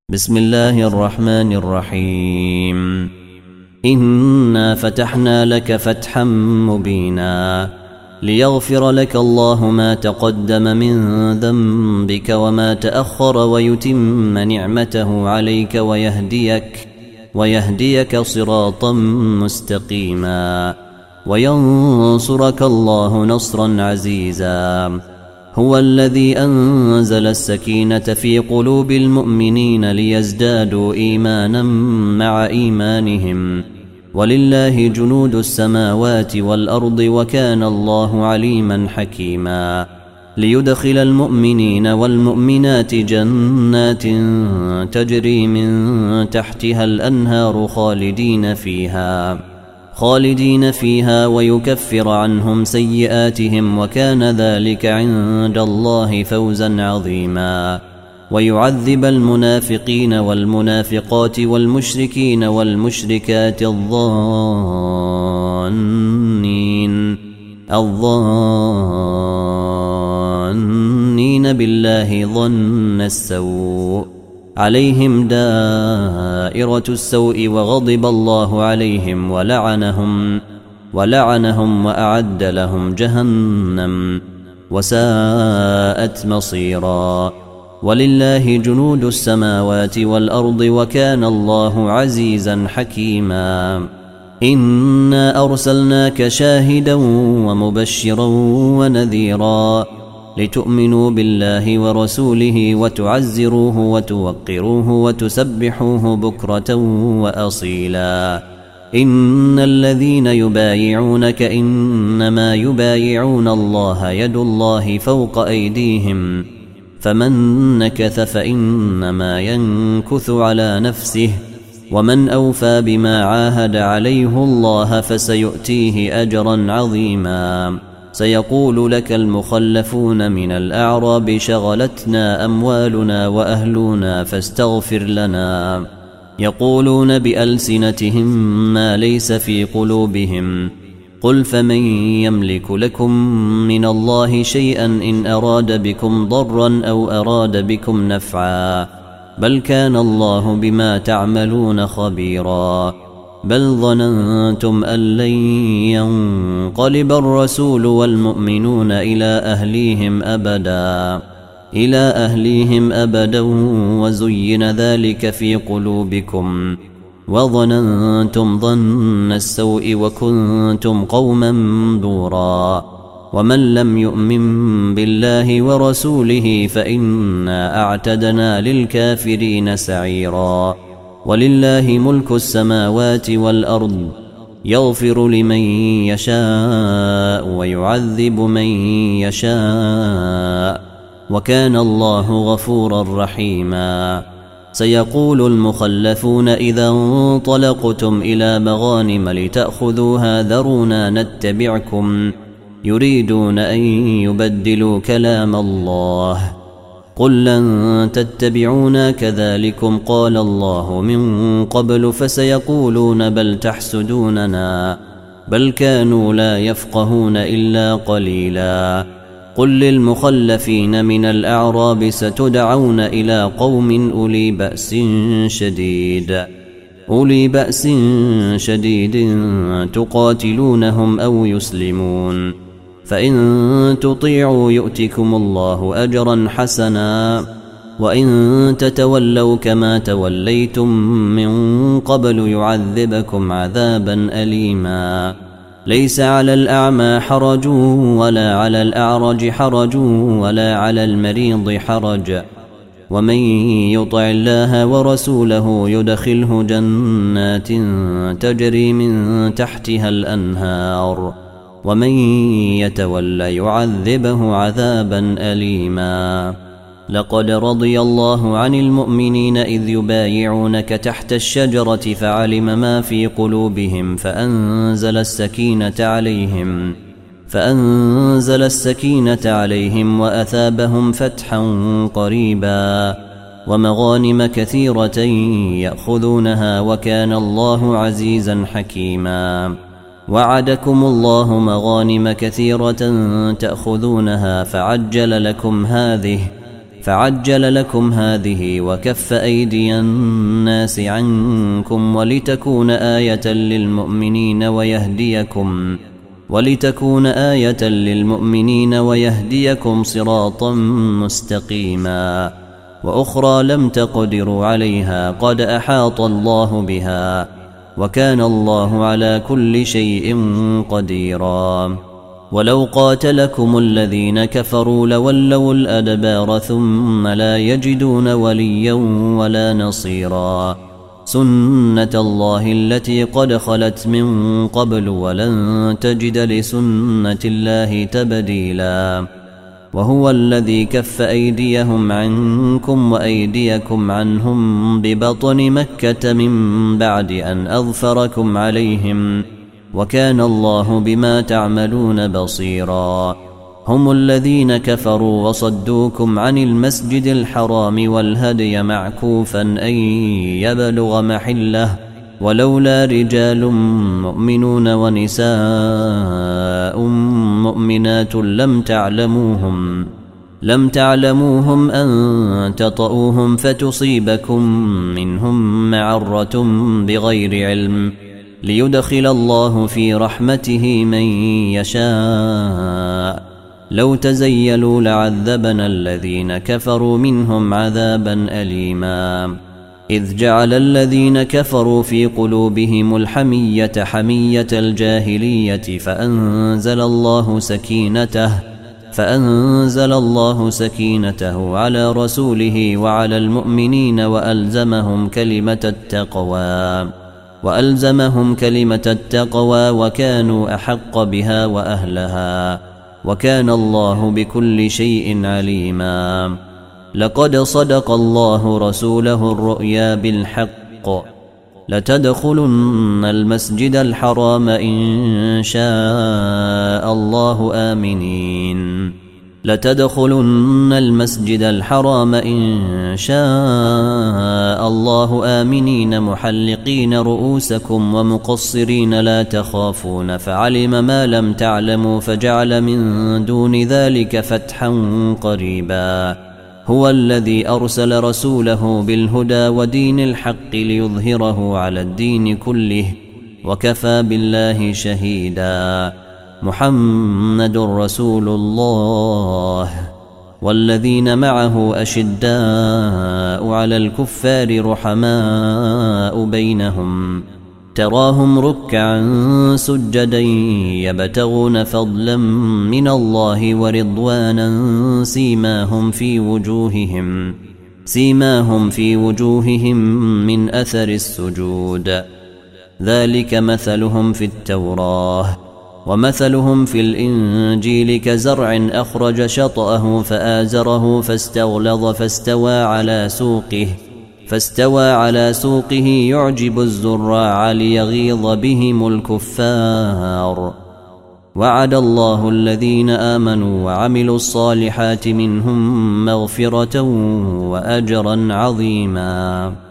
بسم الله الرحمن الرحيم. إنا فتحنا لك فتحا مبينا ليغفر لك الله ما تقدم من ذنبك وما تأخر ويتم نعمته عليك ويهديك صراطا مستقيما وينصرك الله نصرا عزيزا. هو الذي أنزل السكينة في قلوب المؤمنين ليزدادوا إيمانا مع إيمانهم ولله جنود السماوات والأرض وكان الله عليما حكيما. ليدخل المؤمنين والمؤمنات جنات تجري من تحتها الأنهار خالدين فيها ويكفر عنهم سيئاتهم وكان ذلك عند الله فوزا عظيما. ويعذب المنافقين والمنافقات والمشركين والمشركات الظانين بالله ظن السوء عليهم دائرة السوء وغضب الله عليهم ولعنهم وأعد لهم جهنم وساءت مصيرا. ولله جنود السماوات والأرض وكان الله عزيزا حكيما. إنا أرسلناك شاهدا ومبشرا ونذيرا لتؤمنوا بالله ورسوله وتعزروه وتوقروه وتسبحوه بكرة وأصيلا. إن الذين يبايعونك إنما يبايعون الله يد الله فوق أيديهم فمن نكث فإنما ينكث على نفسه ومن أوفى بما عاهد عليه الله فسيؤتيه أجرا عظيما. سيقول لك المخلفون من الأعراب شغلتنا أموالنا وأهلنا فاستغفر لنا يقولون بألسنتهم ما ليس في قلوبهم قل فمن يملك لكم من الله شيئا إن أراد بكم ضرا أو أراد بكم نفعا بل كان الله بما تعملون خبيرا. بل ظننتم أن لن ينقلب الرسول والمؤمنون إلى أهليهم أبدا وزين ذلك في قلوبكم وظننتم ظن السوء وكنتم قوما بورا. ومن لم يؤمن بالله ورسوله فإنا أعتدنا للكافرين سعيرا. ولله ملك السماوات والأرض يغفر لمن يشاء ويعذب من يشاء وكان الله غفورا رحيما. سيقول المخلفون إذا انطلقتم إلى مغانم لتأخذوها ذرونا نتبعكم يريدون أن يبدلوا كلام الله قل لن تتبعونا كذلكم قال الله من قبل فسيقولون بل تحسدوننا بل كانوا لا يفقهون إلا قليلا. قل للمخلفين من الأعراب ستدعون إلى قوم أولي بأس شديد تقاتلونهم أو يسلمون فإن تطيعوا يؤتكم الله أجرا حسنا وإن تتولوا كما توليتم من قبل يعذبكم عذابا أليما. ليس على الأعمى حرج ولا على الأعرج حرج ولا على المريض حرج ومن يطع الله ورسوله يدخله جنات تجري من تحتها الأنهار ومن يتولى يعذبه عذابا أليما. لقد رضي الله عن المؤمنين إذ يبايعونك تحت الشجرة فعلم ما في قلوبهم فأنزل السكينة عليهم وأثابهم فتحا قريبا ومغانم كثيرة يأخذونها وكان الله عزيزا حكيما. وعدكم الله مغانم كثيرة تأخذونها فعجل لكم هذه فعجل لكم هذه وكف أيدي الناس عنكم ولتكون آية للمؤمنين ويهديكم صراطا مستقيما. وأخرى لم تقدروا عليها قد أحاط الله بها وكان الله على كل شيء قديرا. ولو قاتلكم الذين كفروا لولوا الأدبار ثم لا يجدون وليا ولا نصيرا. سنة الله التي قد خلت من قبل ولن تجد لسنة الله تبديلا. وهو الذي كف أيديهم عنكم وأيديكم عنهم ببطن مكة من بعد أن أظفركم عليهم وكان الله بما تعملون بصيرا. هم الذين كفروا وصدوكم عن المسجد الحرام والهدي معكوفا أن يبلغ محله ولولا رجال مؤمنون ونساء مؤمنات لم تعلموهم أن تطؤوهم فتصيبكم منهم معرة بغير علم ليدخل الله في رحمته من يشاء. لو تزيلوا لعذبنا الذين كفروا منهم عذابا أليما. إذ جعل الذين كفروا في قلوبهم الحمية حمية الجاهلية فأنزل الله سكينته على رسوله وعلى المؤمنين وألزمهم كلمة التقوى وكانوا أحق بها وأهلها وكان الله بكل شيء عليما. لقد صدق الله رسوله الرؤيا بالحق لتدخلن المسجد الحرام إن شاء الله آمنين محلقين رؤوسكم ومقصرين لا تخافون فعلم ما لم تعلموا فجعل من دون ذلك فتحا قريبا. هو الذي أرسل رسوله بالهدى ودين الحق ليظهره على الدين كله وكفى بالله شهيدا. محمد رسول الله والذين معه أشداء على الكفار رحماء بينهم تراهم ركعا سجدا يبتغون فضلا من الله ورضوانا سيماهم في وجوههم من أثر السجود ذلك مثلهم في التوراة ومثلهم في الإنجيل كزرع أخرج شطأه فآزره فاستغلظ فاستوى على سوقه يعجب الزراع ليغيظ بهم الكفار. وعد الله الذين آمنوا وعملوا الصالحات منهم مغفرة وأجرا عظيما.